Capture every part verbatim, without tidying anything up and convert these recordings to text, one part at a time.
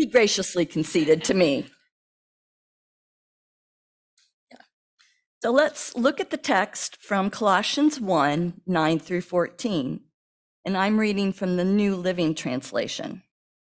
he graciously conceded to me. So let's look at the text from Colossians one, nine through fourteen. And I'm reading from the New Living Translation.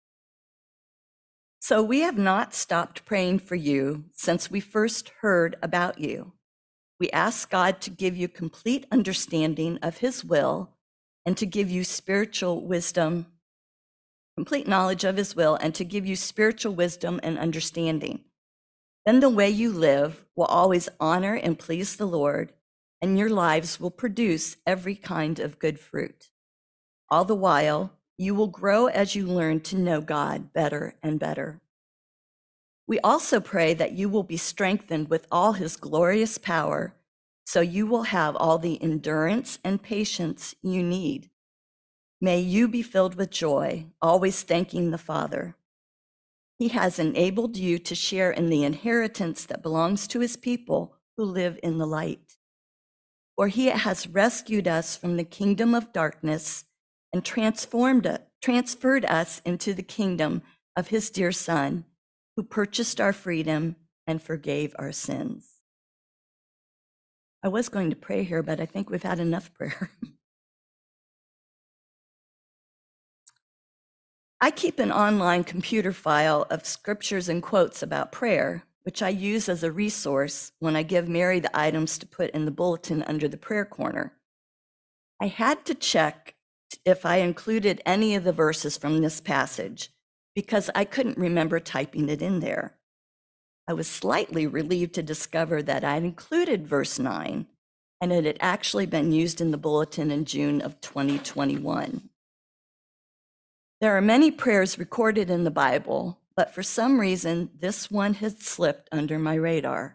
So we have not stopped praying for you since we first heard about you. We ask God to give you complete understanding of his will and to give you spiritual wisdom, complete knowledge of his will, and to give you spiritual wisdom and understanding. Then the way you live will always honor and please the Lord, and your lives will produce every kind of good fruit. All the while, you will grow as you learn to know God better and better. We also pray that you will be strengthened with all his glorious power, so you will have all the endurance and patience you need. May you be filled with joy, always thanking the Father. He has enabled you to share in the inheritance that belongs to his people who live in the light. For he has rescued us from the kingdom of darkness and transformed us, transferred us into the kingdom of his dear Son, who purchased our freedom and forgave our sins. I was going to pray here, but I think we've had enough prayer. I keep an online computer file of scriptures and quotes about prayer, which I use as a resource when I give Mary the items to put in the bulletin under the prayer corner. I had to check if I included any of the verses from this passage because I couldn't remember typing it in there. I was slightly relieved to discover that I'd included verse nine, and it had actually been used in the bulletin in June of twenty twenty-one. There are many prayers recorded in the Bible, but for some reason, this one had slipped under my radar.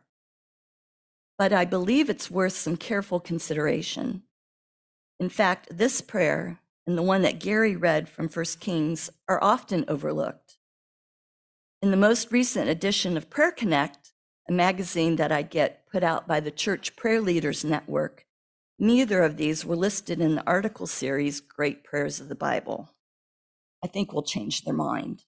But I believe it's worth some careful consideration. In fact, this prayer and the one that Gary read from First Kings are often overlooked. In the most recent edition of Prayer Connect, a magazine that I get put out by the Church Prayer Leaders Network, neither of these were listed in the article series, Great Prayers of the Bible. I think we'll change their mind.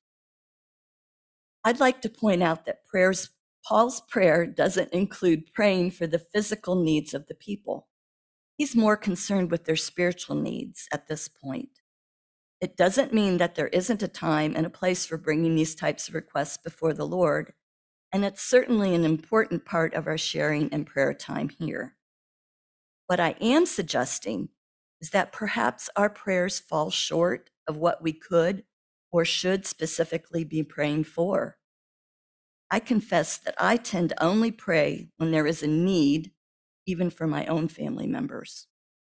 I'd like to point out that prayers, Paul's prayer doesn't include praying for the physical needs of the people. He's more concerned with their spiritual needs at this point. It doesn't mean that there isn't a time and a place for bringing these types of requests before the Lord, and it's certainly an important part of our sharing and prayer time here. What I am suggesting is that perhaps our prayers fall short of what we could or should specifically be praying for. I confess that I tend to only pray when there is a need, even for my own family members.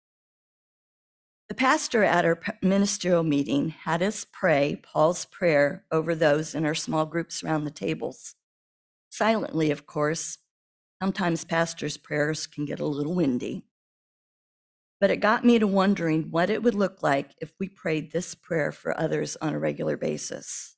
The pastor at our ministerial meeting had us pray Paul's prayer over those in our small groups around the tables. Silently, of course. Sometimes pastors' prayers can get a little windy. But it got me to wondering what it would look like if we prayed this prayer for others on a regular basis.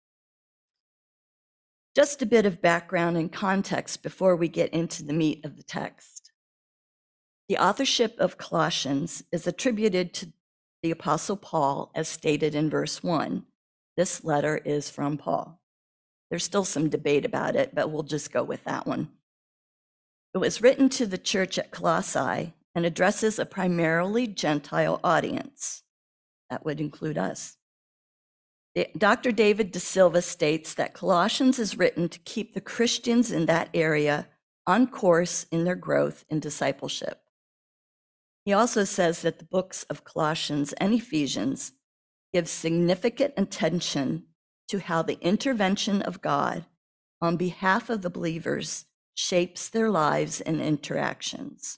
Just a bit of background and context before we get into the meat of the text. The authorship of Colossians is attributed to the Apostle Paul, as stated in verse one. This letter is from Paul. There's still some debate about it, but we'll just go with that one. It was written to the church at Colossae and addresses a primarily Gentile audience. That would include us. Doctor David De Silva states that Colossians is written to keep the Christians in that area on course in their growth in discipleship. He also says that the books of Colossians and Ephesians give significant attention to how the intervention of God on behalf of the believers shapes their lives and interactions.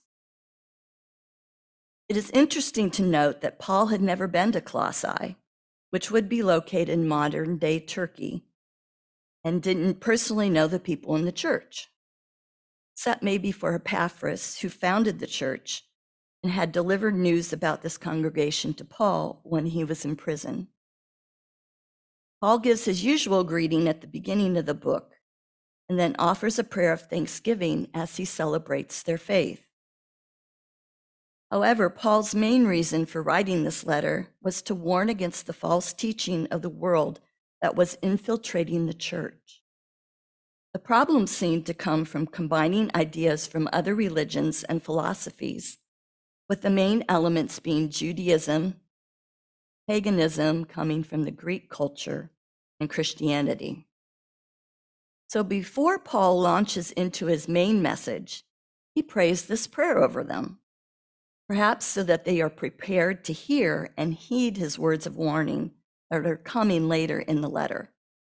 It is interesting to note that Paul had never been to Colossae, which would be located in modern-day Turkey, and didn't personally know the people in the church, except maybe for Epaphras, who founded the church and had delivered news about this congregation to Paul when he was in prison. Paul gives his usual greeting at the beginning of the book and then offers a prayer of thanksgiving as he celebrates their faith. However, Paul's main reason for writing this letter was to warn against the false teaching of the world that was infiltrating the church. The problem seemed to come from combining ideas from other religions and philosophies, with the main elements being Judaism, paganism coming from the Greek culture, and Christianity. So before Paul launches into his main message, he prays this prayer over them, perhaps so that they are prepared to hear and heed his words of warning that are coming later in the letter.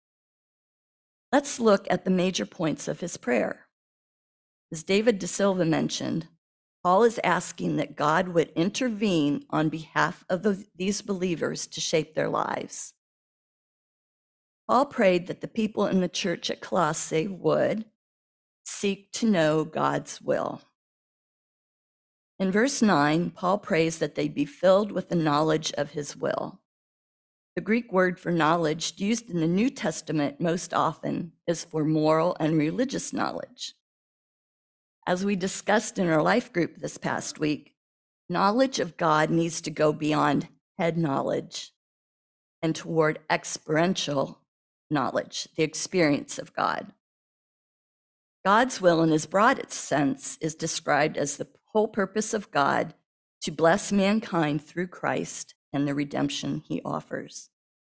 Let's look at the major points of his prayer. As David De Silva mentioned, Paul is asking that God would intervene on behalf of the, these believers to shape their lives. Paul prayed that the people in the church at Colossae would seek to know God's will. In verse nine, Paul prays that they be filled with the knowledge of his will. The Greek word for knowledge used in the New Testament most often is for moral and religious knowledge. As we discussed in our life group this past week, knowledge of God needs to go beyond head knowledge and toward experiential knowledge, the experience of God. God's will in his broadest sense is described as the whole purpose of God to bless mankind through Christ and the redemption he offers.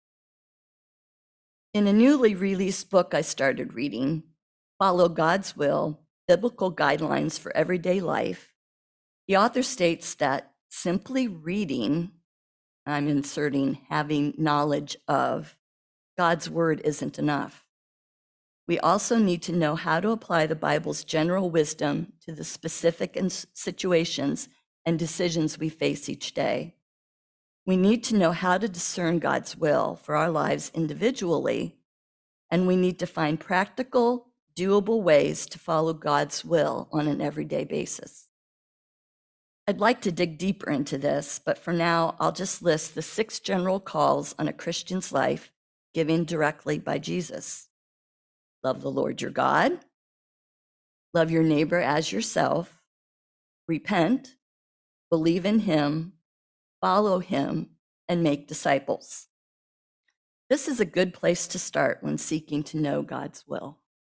In a newly released book I started reading, Follow God's Will, Biblical Guidelines for Everyday Life, the author states that simply reading, I'm inserting having knowledge of, God's word isn't enough. We also need to know how to apply the Bible's general wisdom to the specific situations and decisions we face each day. We need to know how to discern God's will for our lives individually, and we need to find practical, doable ways to follow God's will on an everyday basis. I'd like to dig deeper into this, but for now, I'll just list the six general calls on a Christian's life given directly by Jesus. Love the Lord your God, love your neighbor as yourself, repent, believe in him, follow him, and make disciples. This is a good place to start when seeking to know God's will.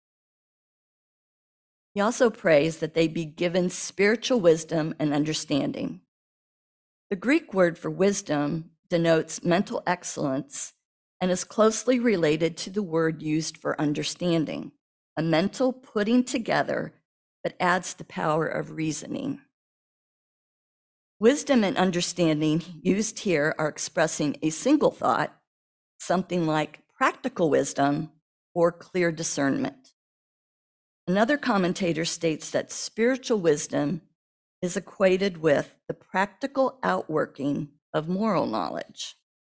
He also prays that they be given spiritual wisdom and understanding. The Greek word for wisdom denotes mental excellence and is closely related to the word used for understanding, a mental putting together that adds the power of reasoning. Wisdom and understanding used here are expressing a single thought, something like practical wisdom or clear discernment. Another commentator states that spiritual wisdom is equated with the practical outworking of moral knowledge.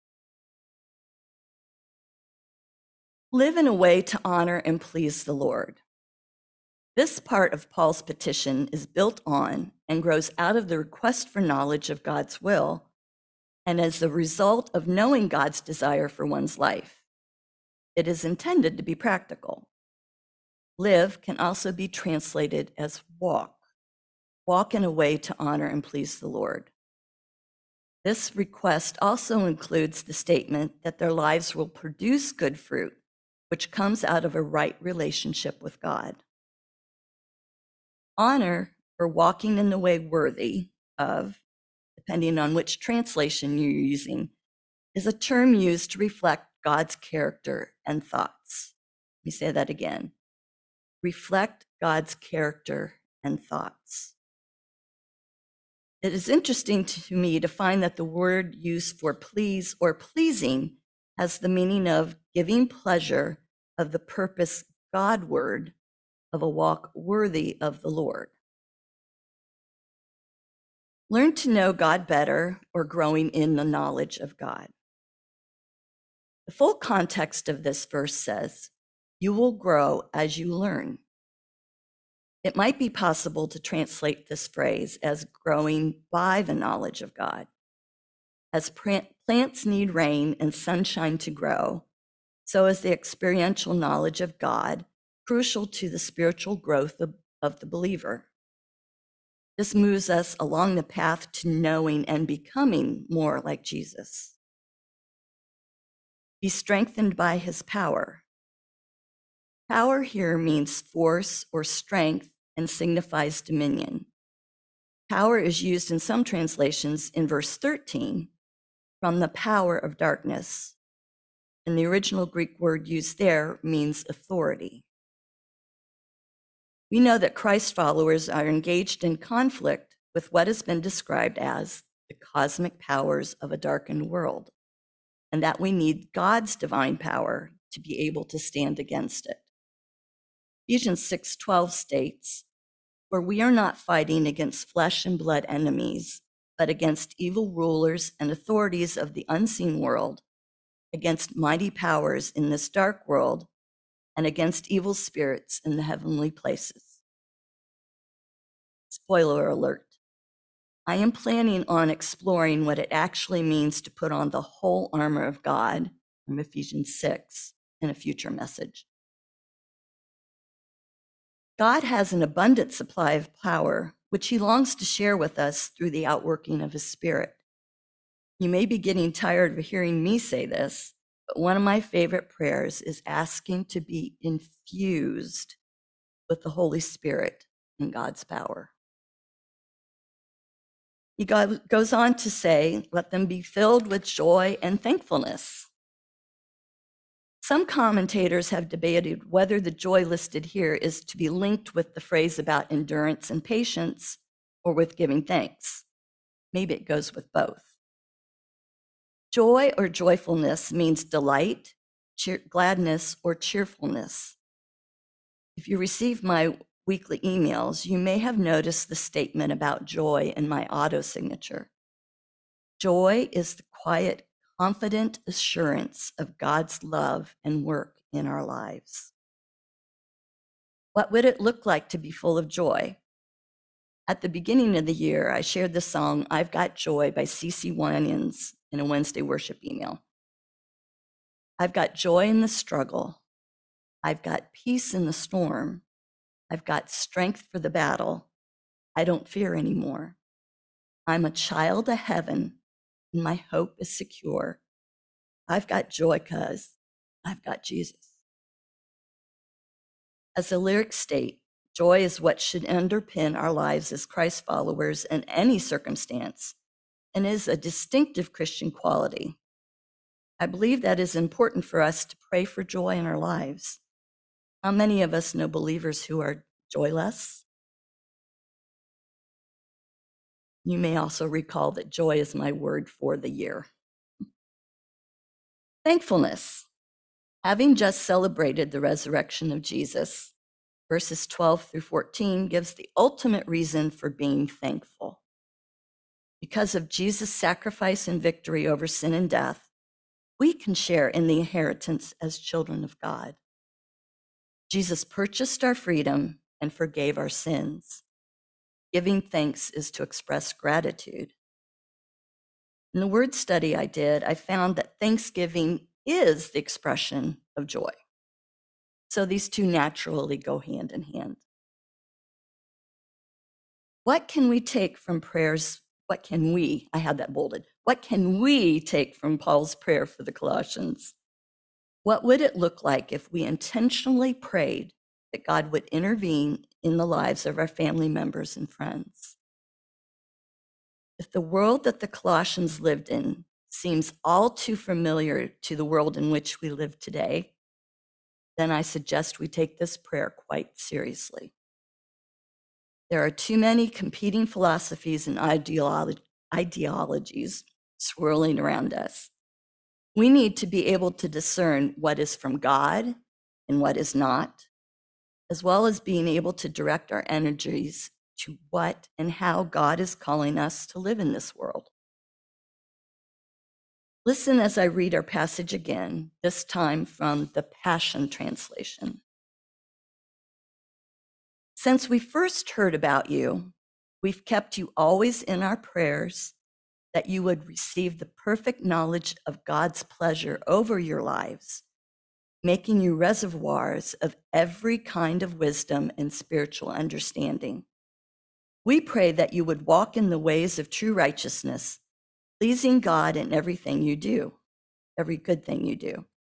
Live in a way to honor and please the Lord. This part of Paul's petition is built on and grows out of the request for knowledge of God's will, and as the result of knowing God's desire for one's life. It is intended to be practical. Live can also be translated as walk. Walk in a way to honor and please the Lord. This request also includes the statement that their lives will produce good fruit, which comes out of a right relationship with God. Honor, or walking in the way worthy of, depending on which translation you're using, is a term used to reflect God's character and thoughts. Let me say that again. Reflect God's character and thoughts. It is interesting to me to find that the word used for please or pleasing has the meaning of giving pleasure of the purpose Godward of a walk worthy of the Lord. Learn to know God better, or growing in the knowledge of God. The full context of this verse says, you will grow as you learn. It might be possible to translate this phrase as growing by the knowledge of God. As plants need rain and sunshine to grow, so is the experiential knowledge of God crucial to the spiritual growth of, of the believer. This moves us along the path to knowing and becoming more like Jesus. Be strengthened by his power. Power here means force or strength and signifies dominion. Power is used in some translations in verse thirteen from the power of darkness. And the original Greek word used there means authority. We know that Christ followers are engaged in conflict with what has been described as the cosmic powers of a darkened world, and that we need God's divine power to be able to stand against it. Ephesians six twelve states, "For we are not fighting against flesh and blood enemies, but against evil rulers and authorities of the unseen world, against mighty powers in this dark world, and against evil spirits in the heavenly places." Spoiler alert. I am planning on exploring what it actually means to put on the whole armor of God from Ephesians six in a future message. God has an abundant supply of power, which he longs to share with us through the outworking of his Spirit. You may be getting tired of hearing me say this, but one of my favorite prayers is asking to be infused with the Holy Spirit and God's power. He goes on to say, "Let them be filled with joy and thankfulness." Some commentators have debated whether the joy listed here is to be linked with the phrase about endurance and patience or with giving thanks. Maybe it goes with both. Joy or joyfulness means delight, cheer, gladness, or cheerfulness. If you receive my weekly emails, you may have noticed the statement about joy in my auto signature. Joy is the quiet, confident assurance of God's love and work in our lives. What would it look like to be full of joy? At the beginning of the year, I shared the song "I've Got Joy" by CeCe Winans in a Wednesday worship email. I've got joy in the struggle. I've got peace in the storm. I've got strength for the battle. I don't fear anymore. I'm a child of heaven, and my hope is secure. I've got joy because I've got Jesus. As the lyrics state, joy is what should underpin our lives as Christ followers in any circumstance and is a distinctive Christian quality. I believe that is important for us to pray for joy in our lives. How many of us know believers who are joyless? You may also recall that joy is my word for the year. Thankfulness. Having just celebrated the resurrection of Jesus, verses twelve through fourteen gives the ultimate reason for being thankful. Because of Jesus' sacrifice and victory over sin and death, we can share in the inheritance as children of God. Jesus purchased our freedom and forgave our sins. Giving thanks is to express gratitude. In the word study I did, I found that thanksgiving is the expression of joy. So these two naturally go hand in hand. What can we take from prayers? What can we, I had that bolded, what can we take from Paul's prayer for the Colossians? What would it look like if we intentionally prayed that God would intervene in the lives of our family members and friends? If the world that the Colossians lived in seems all too familiar to the world in which we live today, then I suggest we take this prayer quite seriously. There are too many competing philosophies and ideolo- ideologies swirling around us. We need to be able to discern what is from God and what is not, as well as being able to direct our energies to what and how God is calling us to live in this world. Listen as I read our passage again, this time from the Passion Translation. Since we first heard about you, we've kept you always in our prayers, that you would receive the perfect knowledge of God's pleasure over your lives, making you reservoirs of every kind of wisdom and spiritual understanding. We pray that you would walk in the ways of true righteousness, pleasing God in everything you do, every good thing you do.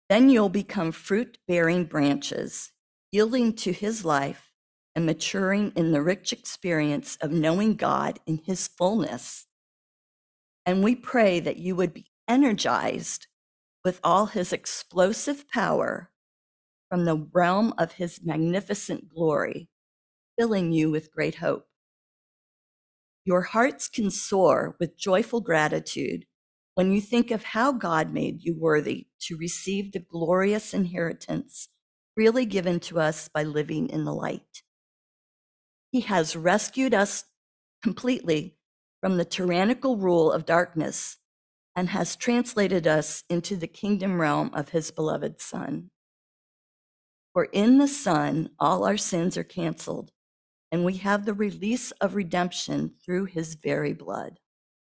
Then you'll become fruit-bearing branches, yielding to his life and maturing in the rich experience of knowing God in his fullness. And we pray that you would be energized with all his explosive power from the realm of his magnificent glory, filling you with great hope. Your hearts can soar with joyful gratitude when you think of how God made you worthy to receive the glorious inheritance freely given to us by living in the light. He has rescued us completely from the tyrannical rule of darkness and has translated us into the kingdom realm of his beloved Son. For in the Son, all our sins are canceled, and we have the release of redemption through his very blood.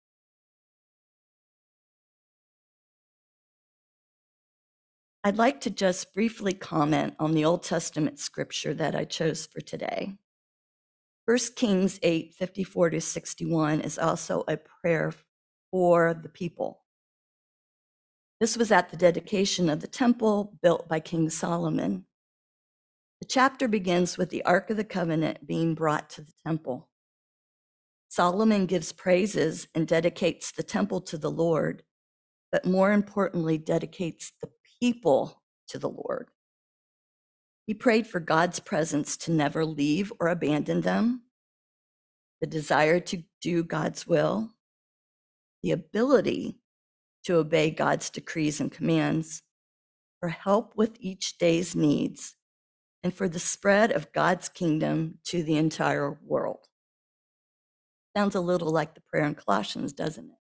I'd like to just briefly comment on the Old Testament scripture that I chose for today. First Kings eight, fifty-four to sixty-one is also a prayer for the people. This was at the dedication of the temple built by King Solomon. The chapter begins with the Ark of the Covenant being brought to the temple. Solomon gives praises and dedicates the temple to the Lord, but more importantly, dedicates the people to the Lord. He prayed for God's presence to never leave or abandon them, the desire to do God's will, the ability to obey God's decrees and commands, for help with each day's needs, and for the spread of God's kingdom to the entire world. Sounds a little like the prayer in Colossians, doesn't it?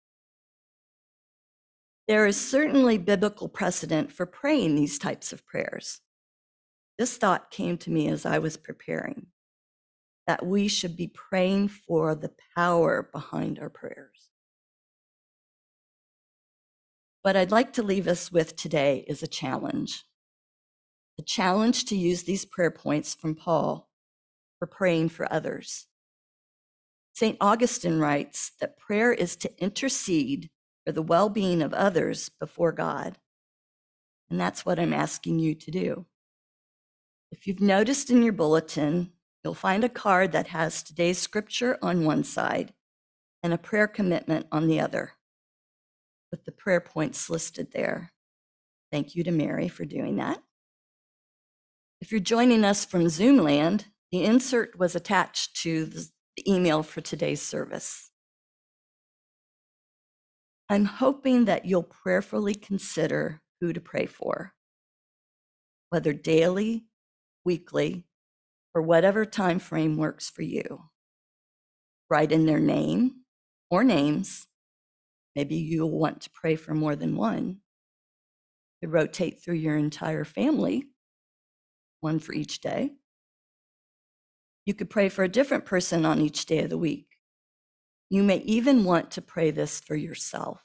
There is certainly biblical precedent for praying these types of prayers. This thought came to me as I was preparing, that we should be praying for the power behind our prayers. What I'd like to leave us with today is a challenge. The challenge to use these prayer points from Paul for praying for others. Saint Augustine writes that prayer is to intercede for the well-being of others before God. And that's what I'm asking you to do. If you've noticed in your bulletin, you'll find a card that has today's scripture on one side and a prayer commitment on the other, with the prayer points listed there. Thank you to Mary for doing that. If you're joining us from Zoomland, the insert was attached to the email for today's service. I'm hoping that you'll prayerfully consider who to pray for, whether daily, weekly, or whatever time frame works for you. Write in their name or names. Maybe you'll want to pray for more than one. To rotate through your entire family, one for each day. You could pray for a different person on each day of the week. You may even want to pray this for yourself.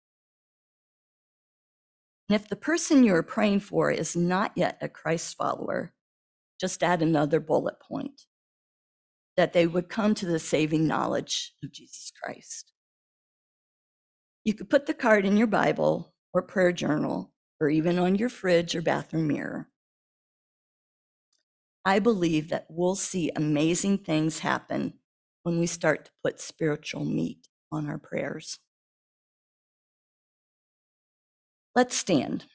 And if the person you are praying for is not yet a Christ follower, just add another bullet point, that they would come to the saving knowledge of Jesus Christ. You could put the card in your Bible or prayer journal, or even on your fridge or bathroom mirror. I believe that we'll see amazing things happen when we start to put spiritual meat on our prayers. Let's stand.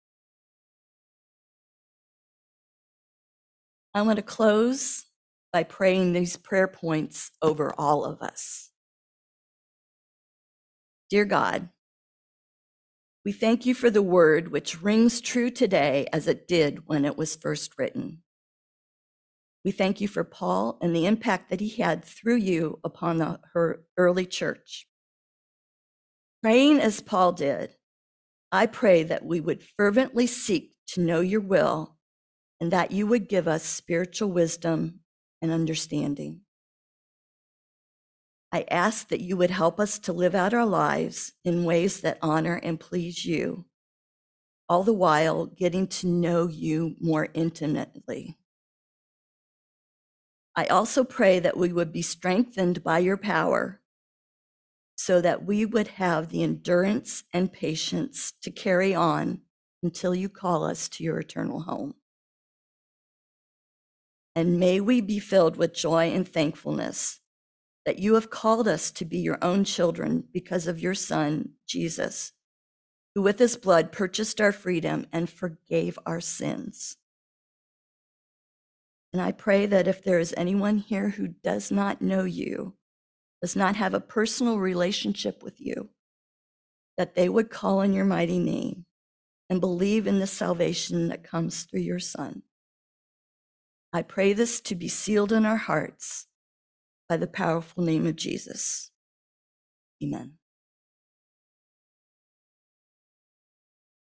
I want to close by praying these prayer points over all of us. Dear God, we thank you for the word which rings true today as it did when it was first written. We thank you for Paul and the impact that he had through you upon the, her early church. Praying as Paul did, I pray that we would fervently seek to know your will and that you would give us spiritual wisdom and understanding. I ask that you would help us to live out our lives in ways that honor and please you, all the while getting to know you more intimately. I also pray that we would be strengthened by your power so that we would have the endurance and patience to carry on until you call us to your eternal home. And may we be filled with joy and thankfulness that you have called us to be your own children because of your Son, Jesus, who with his blood purchased our freedom and forgave our sins. And I pray that if there is anyone here who does not know you, does not have a personal relationship with you, that they would call on your mighty name and believe in the salvation that comes through your Son. I pray this to be sealed in our hearts by the powerful name of Jesus. Amen.